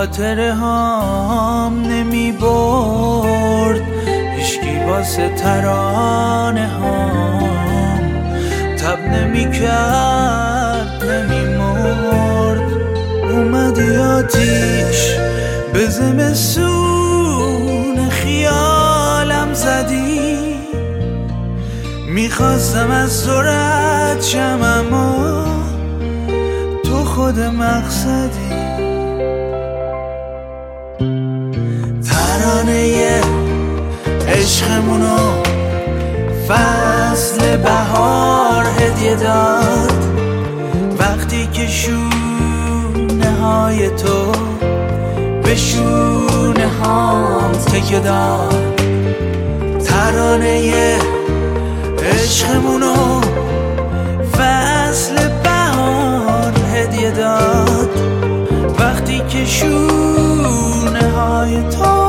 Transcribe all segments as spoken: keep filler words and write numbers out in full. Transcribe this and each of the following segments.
خاطره هام نمی برد هیچکی واسه ترانه هام تب نمی کرد نمی مرد. اومدی آتیش به زمستون خیالم زدی میخواستم از تو رد شم اما تو خود مقصدی. ترانه عشقمونو فصل بهار هدیه داد وقتی که شونه های تو به شونه هام تکیه داد. ترانه عشقمونو فصل بهار هدیه داد وقتی که شونه های تو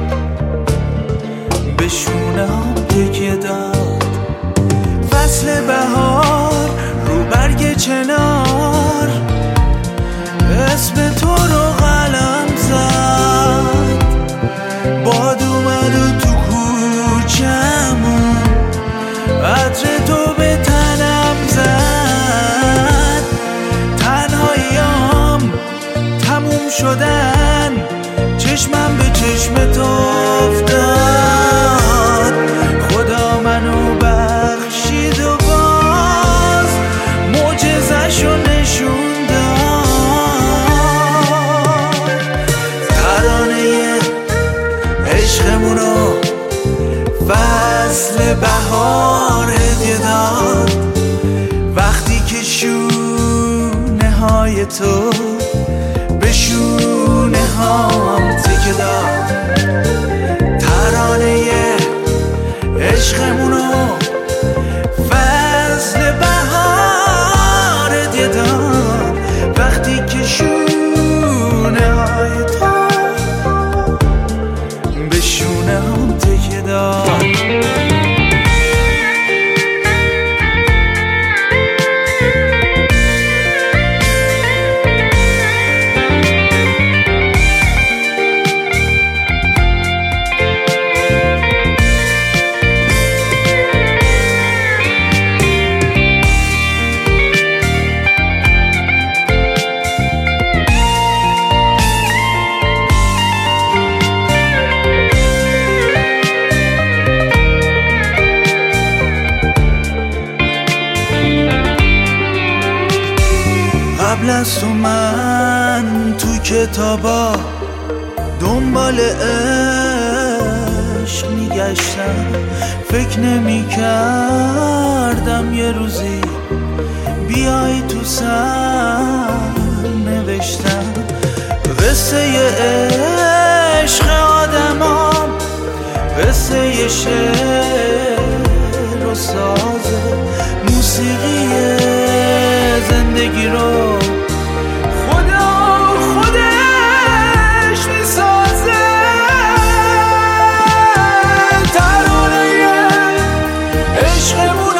به شونه هم تکیه داد. فصل بهار رو برگ چنار اسم تو رو قلم زد باد اومد و تو کوچمون عطر تو به تنم زد. تنهاییام تموم شدن چشمم به چشم تو افتاد خدا منو بخشید و باز معجزه‌شو نشون داد. ترانه عشقمونو فصل بهار هدیه داد وقتی که شونه های تو به شونه هام تکیه داد. ترانه عشقمونو فصل بهار هدیه داد وقتی که شونه های تو به شونه هام تکیه داد. قبل از تو من تو کتابا دنبال عشق میگشتم فکر نمی کردم یه روزی بیای تو سر نوشتم قصه عشق آدمام قصه شعر و سازه موسیقی زندگی رو خدا خودش میسازه. ترانه عشقمون